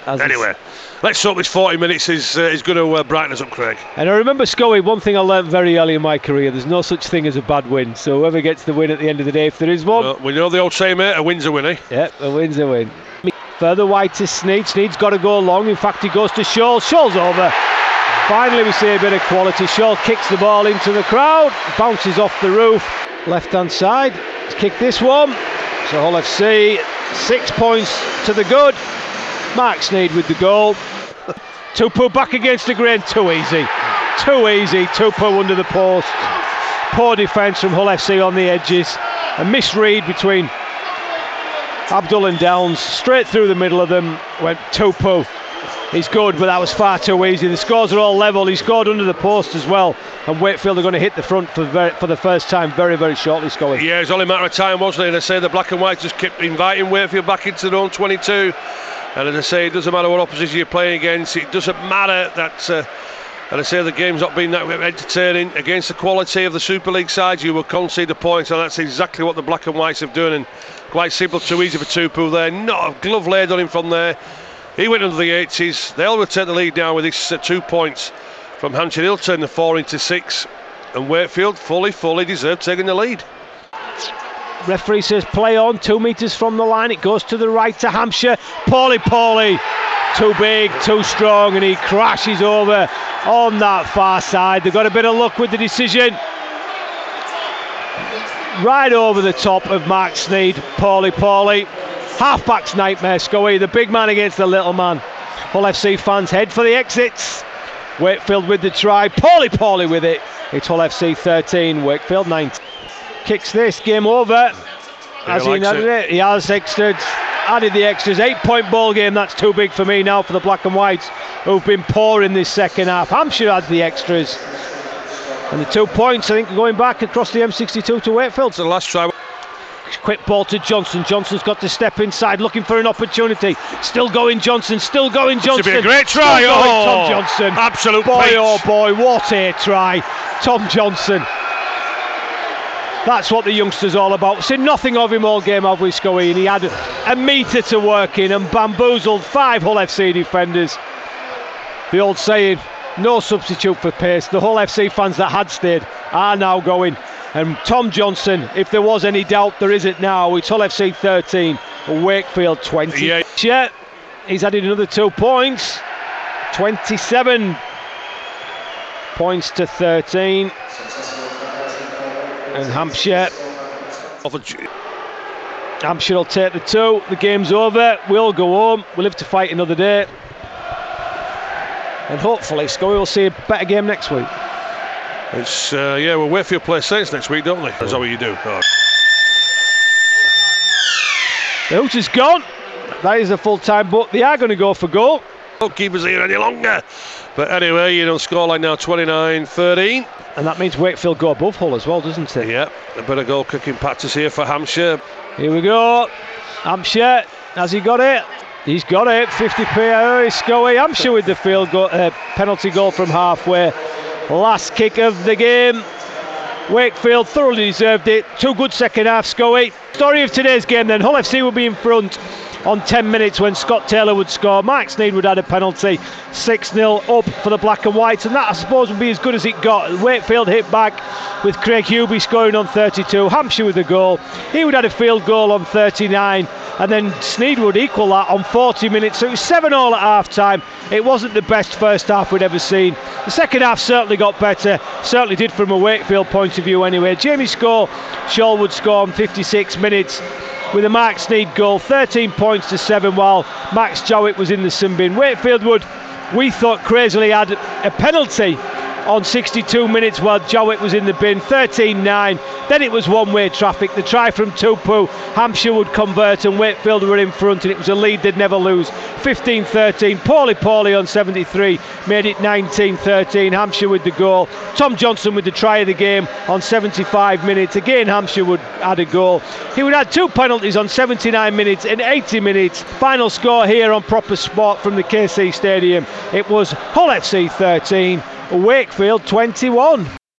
Anyway, let's hope this 40 minutes is going to brighten us up, Craig. And I remember, Scully, one thing I learnt very early in my career: there's no such thing as a bad win. So whoever gets the win at the end of the day, if there is one, Well, we know the old saying, mate, a win's a winner. Yep, a win's a win. Further wide to Sneyd. Sneyd's got to go long. In fact, he goes to Scholl. Scholl's over. Finally, we see a bit of quality. Scholl kicks the ball into the crowd, bounces off the roof. Left-hand side. Let's kick this one. So Hull FC 6 points to the good. Mark Sneyd with the goal. Tupou back against the grain. Too easy. Tupou under the post. Poor defence from Hull FC on the edges. A misread between Abdul and Downs. Straight through the middle of them went Tupou. He's good, but that was far too easy. The scores are all level. He scored under the post as well, and Wakefield are going to hit the front for the first time very, very shortly, Scully. Yeah, it's only a matter of time, wasn't it? And I say the black and white just kept inviting Wakefield back into their own 22. And as I say, it doesn't matter what opposition you're playing against. It doesn't matter that, and I say the game's not been that entertaining. Against the quality of the Super League sides, you will concede the points, and that's exactly what the black and whites have done. And quite simple, too easy for Tupou there. Not a glove laid on him from there. He went under the 80s. They'll take the lead down with this 2 points from Hampshire. He'll turn the 4 into 6, and Wakefield fully deserve taking the lead. Referee says play on. 2 metres from the line. It goes to the right to Hampshire. Pauly. Too big, too strong, and he crashes over on that far side. They've got a bit of luck with the decision. Right over the top of Mark Sneyd. Pauly. Half-back's nightmare, Scully. The big man against the little man. Hull FC fans head for the exits. Wakefield with the try. Pauly with it. It's Hull FC 13, Wakefield 19. Kicks this, game over. Has he added it? He has added the extras. 8-point ball game. That's too big for me now for the black and whites, who've been poor in this second half. Hampshire adds the extras. And the 2 points, I think, going back across the M62 to Wakefield. So the last try. Quick ball to Johnson. Johnson's got to step inside, looking for an opportunity. Still going Johnson. It's to be a great try. Tom Johnson. Absolute boy, pace. Oh boy, what a try. Tom Johnson. That's what the youngster's all about. Seen nothing of him all game, have we, Scully? And he had a metre to work in and bamboozled 5 Hull FC defenders. The old saying, no substitute for pace. The Hull FC fans that had stayed are now going. And Tom Johnson, if there was any doubt, there isn't now. It's Hull FC 13, Wakefield 20. Yeah. He's added another 2 points. 27 points to 13. And Hampshire will take the 2. The game's over. We'll go home. We'll live to fight another day. And hopefully, Scully will see a better game next week. It's well, Wakefield play Saints next week, don't they? That's how you do. Oh. The hoot is gone. That is a full-time, but they are going to go for goal. Don't keep us here any longer. But anyway, you know, scoreline now 29-13. And that means Wakefield go above Hull as well, doesn't it? Yeah, a bit of goal kicking practice here for Hampshire. Here we go. Hampshire, has he got it? He's got it. 50 PIO, Scully. Hampshire with the field goal, penalty goal from halfway. Last kick of the game. Wakefield thoroughly deserved it. 2 good second half, Scully. Story of today's game then. Hull FC will be in front on 10 minutes when Scott Taylor would score. Mark Sneyd would add a penalty. 6-0 up for the black and whites, and that I suppose would be as good as it got. Wakefield hit back with Craig Hubie scoring on 32. Hampshire with the goal. He would add a field goal on 39, and then Sneyd would equal that on 40 minutes. So it was 7-all at half time. It wasn't the best first half we'd ever seen. The second half certainly got better, certainly did from a Wakefield point of view anyway. Jamie Scholl would score on 56 minutes with a Mark Sneyd goal. 13 points to 7 while Max Jowett was in the sin bin. Wakefield would, we thought, crazily had a penalty on 62 minutes while Jowett was in the bin. 13-9. Then it was one-way traffic. The try from Tupou, Hampshire would convert and Wakefield were in front, and it was a lead they'd never lose. 15-13. Pauly on 73 made it 19-13. Hampshire with the goal. Tom Johnson with the try of the game on 75 minutes. Again, Hampshire would add a goal. He would add 2 penalties on 79 minutes and 80 minutes. Final score here on Proper Sport from the KC Stadium. It was Hull FC 13, Wakefield 21.